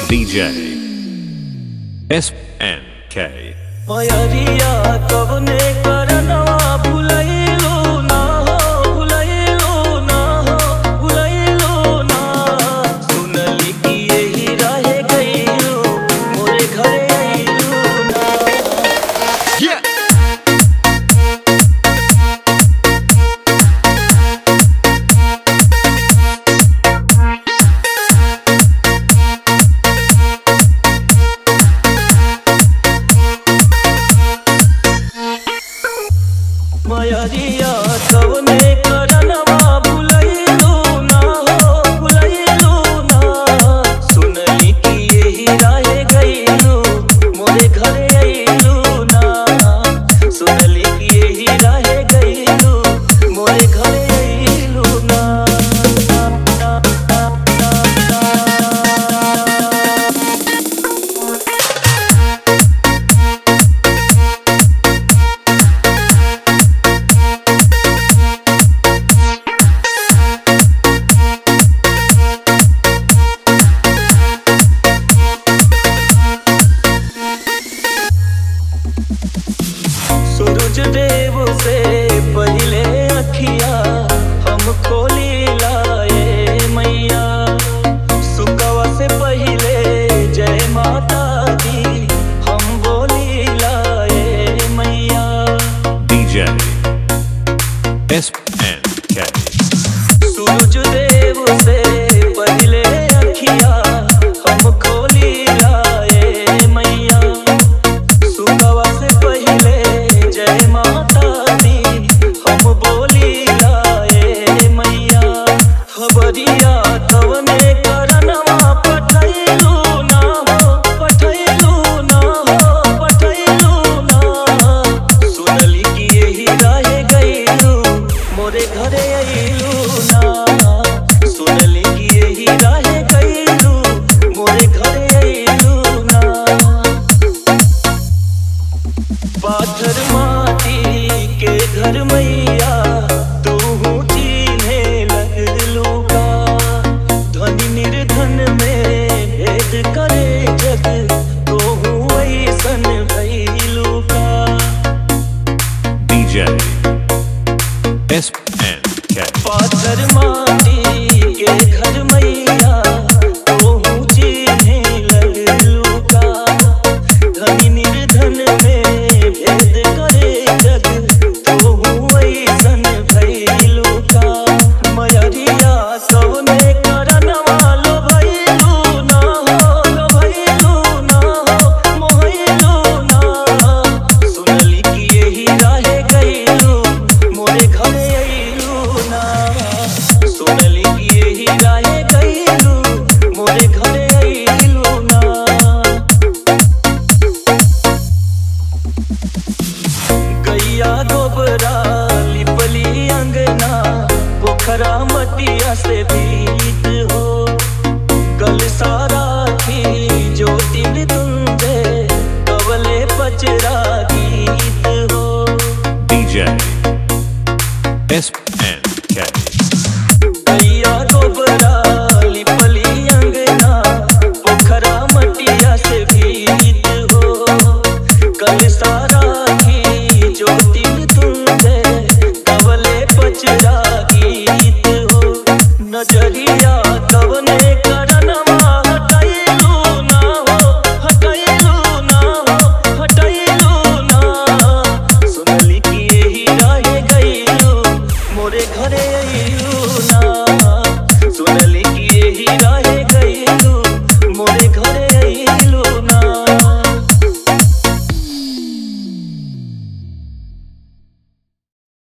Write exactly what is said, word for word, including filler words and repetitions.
D J S N K मयरिया कवने करनवा भुलैलो ना हो भुलैलो ना हो भुलैलो ना सुनली कि यही रह गइलो मोरे घरे आइलो ना yeah! मयरिया कवने करनवा भुलैलो ना हो भुलैलो ना सुनली कि यही रह गइलो मोरे घरे आइलो ना सुनली कि यही रह गइलो मोरे घरे आइलो ना सूरज देव से पहले अखिया हम खोली लाए मैया सुकवा से पहले जय माता दी हम बोली लाए मैया D J S N K सूरज देव से पहले अखिया हम खोली लाए मैया सुकवा से पहले जय माता दी हम बोली लाए मैया खबरिया तवने करनवा पठैलू ना हो पठैलू ना हो पठैलू ना सुनली कि यही रह गइलू मोरे घरे आइलू ना सुनली कि यही रह गइलू मोरे घरे आइलू ना पाथर माटी के घर मैया तू चिन्हे लगलू का धन निर्धन में भेद करे जग तो ऐसन भइलू का D J S N K पाथर माटी के घर मैया तू चिन्हे लगलू का धन निर्धन में भेद करे जग तो ऐसन भइलू का मयरिया कवने करनवा लोभैलू ना हो लोभैलू ना हो मोहैलू ना सुनली कि यही रह गइलू मोरे घरे आइलू ना सुनली कि यही रह गइलू मोरे घरे आइलू ना गैया गोबरा लिपली अंगना पोखरा मटिया से भीत हो गल सारा थी ज्योति मृत्युंजय कवले पचरा